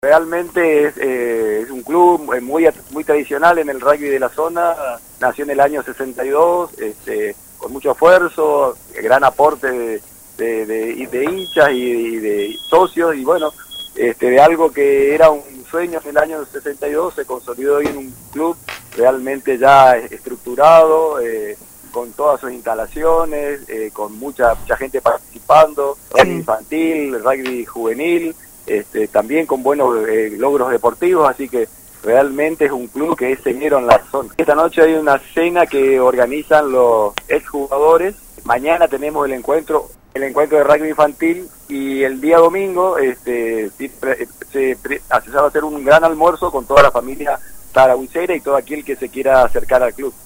Realmente es un club muy tradicional en el rugby de la zona. Nació en el año 62, con mucho esfuerzo, gran aporte de hinchas y de socios, y bueno, de algo que era un sueño en el año 62 se consolidó hoy en un club realmente ya estructurado, con todas sus instalaciones, con mucha gente participando, rugby infantil, rugby juvenil, también con buenos logros deportivos, así que realmente es un club que es señero en la zona. Esta noche hay una cena que organizan los exjugadores. Mañana tenemos el encuentro de rugby infantil, y el día domingo se va a hacer un gran almuerzo con toda la familia taragüicera y todo aquel que se quiera acercar al club.